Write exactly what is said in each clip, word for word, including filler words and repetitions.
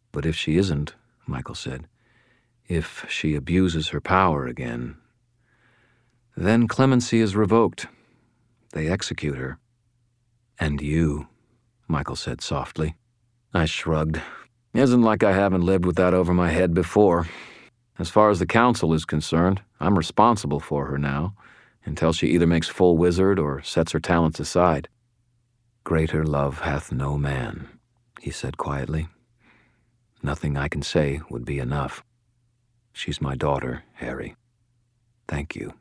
But if she isn't, Michael said, if she abuses her power again, then clemency is revoked. They execute her. And you, Michael said softly. I shrugged. Isn't like I haven't lived with that over my head before. As far as the council is concerned, I'm responsible for her now, until she either makes full wizard or sets her talents aside. Greater love hath no man, he said quietly. Nothing I can say would be enough. She's my daughter, Harry. Thank you.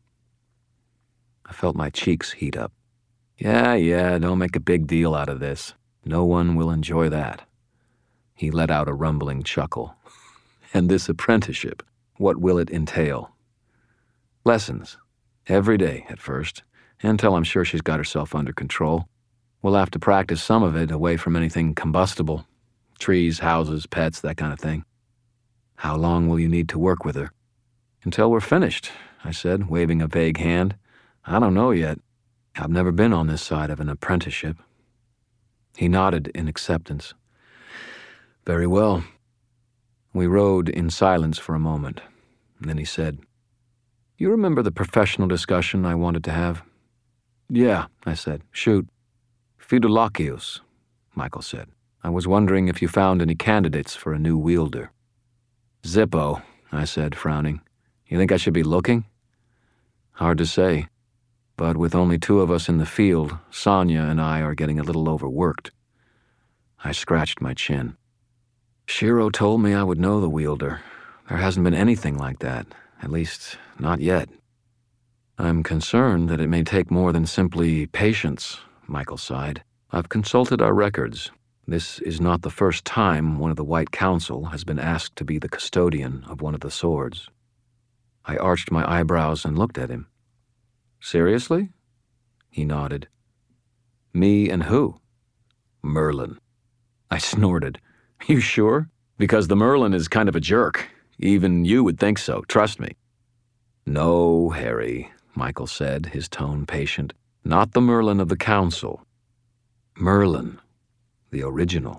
I felt my cheeks heat up. Yeah, yeah, don't make a big deal out of this. No one will enjoy that. He let out a rumbling chuckle. And this apprenticeship, what will it entail? Lessons. Every day, at first, until I'm sure she's got herself under control. We'll have to practice some of it away from anything combustible. Trees, houses, pets, that kind of thing. How long will you need to work with her? Until we're finished, I said, waving a vague hand. I don't know yet. I've never been on this side of an apprenticeship. He nodded in acceptance. Very well. We rode in silence for a moment. Then he said, You remember the professional discussion I wanted to have? Yeah, I said. Shoot. Pheidolakios, Michael said. I was wondering if you found any candidates for a new wielder. Zippo, I said, frowning. You think I should be looking? Hard to say. But with only two of us in the field, Sonia and I are getting a little overworked. I scratched my chin. Shiro told me I would know the wielder. There hasn't been anything like that, at least not yet. I'm concerned that it may take more than simply patience, Michael sighed. I've consulted our records. This is not the first time one of the White Council has been asked to be the custodian of one of the swords. I arched my eyebrows and looked at him. Seriously? He nodded. Me and who? Merlin. I snorted. You sure? Because the Merlin is kind of a jerk. Even you would think so, trust me. No, Harry, Michael said, his tone patient. Not the Merlin of the Council. Merlin, the original.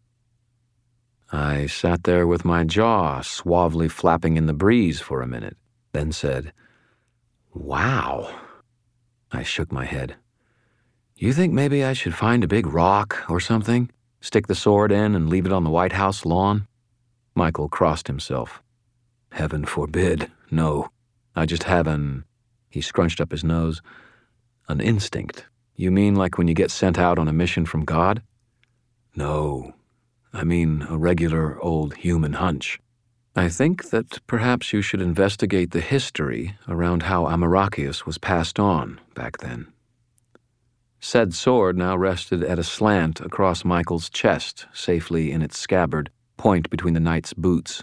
I sat there with my jaw suavely flapping in the breeze for a minute, then said, Wow. I shook my head. You think maybe I should find a big rock or something? Stick the sword in and leave it on the White House lawn? Michael crossed himself. Heaven forbid, no. I just have an, he scrunched up his nose, an instinct. You mean like when you get sent out on a mission from God? No, I mean a regular old human hunch. I think that perhaps you should investigate the history around how Amarachius was passed on back then. Said sword now rested at a slant across Michael's chest, safely in its scabbard, point between the knight's boots.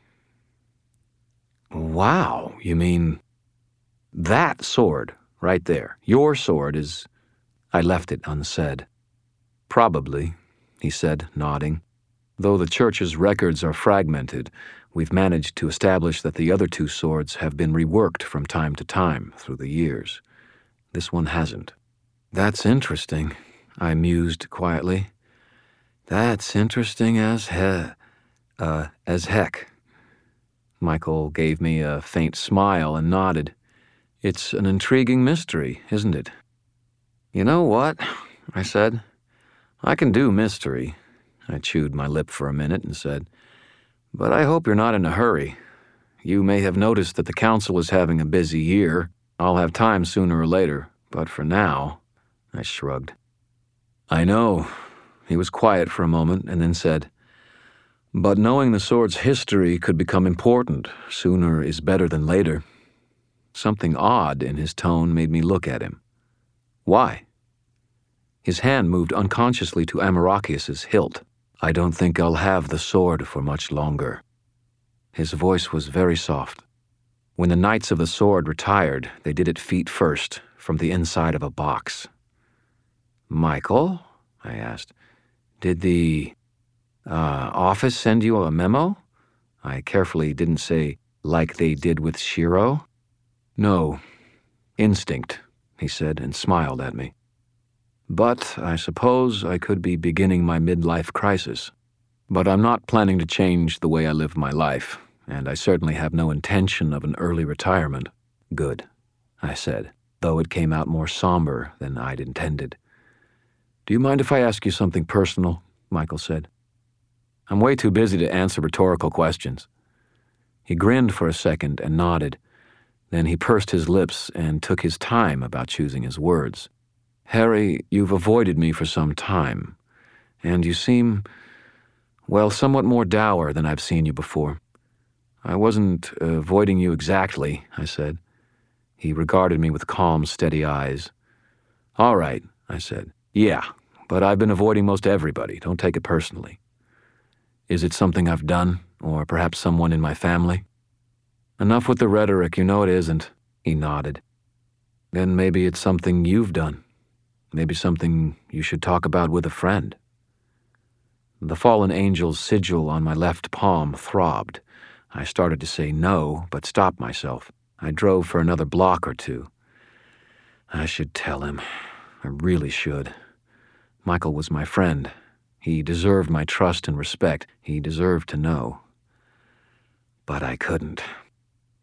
Wow, you mean that sword right there, your sword is... I left it unsaid. Probably, he said, nodding. Though the church's records are fragmented, we've managed to establish that the other two swords have been reworked from time to time through the years. This one hasn't. That's interesting, I mused quietly. That's interesting as he... uh, as heck. Michael gave me a faint smile and nodded. It's an intriguing mystery, isn't it? You know what? I said. I can do mystery. I chewed my lip for a minute and said, But I hope you're not in a hurry. You may have noticed that the council is having a busy year. I'll have time sooner or later, but for now... I shrugged. I know. He was quiet for a moment and then said, But knowing the sword's history could become important. Sooner is better than later. Something odd in his tone made me look at him. Why? His hand moved unconsciously to Amarachius's hilt. I don't think I'll have the sword for much longer. His voice was very soft. When the Knights of the Sword retired, they did it feet first, from the inside of a box. Michael, I asked, did the uh, office send you a memo? I carefully didn't say, like they did with Shiro. No, instinct, he said, and smiled at me. But I suppose I could be beginning my midlife crisis. But I'm not planning to change the way I live my life, and I certainly have no intention of an early retirement. Good, I said, though it came out more somber than I'd intended. Do you mind if I ask you something personal? Michael said. I'm way too busy to answer rhetorical questions. He grinned for a second and nodded. Then he pursed his lips and took his time about choosing his words. Harry, you've avoided me for some time, and you seem, well, somewhat more dour than I've seen you before. I wasn't uh, avoiding you exactly, I said. He regarded me with calm, steady eyes. All right, I said. Yeah, but I've been avoiding most everybody. Don't take it personally. Is it something I've done, or perhaps someone in my family? Enough with the rhetoric, you know it isn't, he nodded. Then maybe it's something you've done. Maybe something you should talk about with a friend. The fallen angel's sigil on my left palm throbbed. I started to say no, but stopped myself. I drove for another block or two. I should tell him. I really should. Michael was my friend. He deserved my trust and respect. He deserved to know. But I couldn't.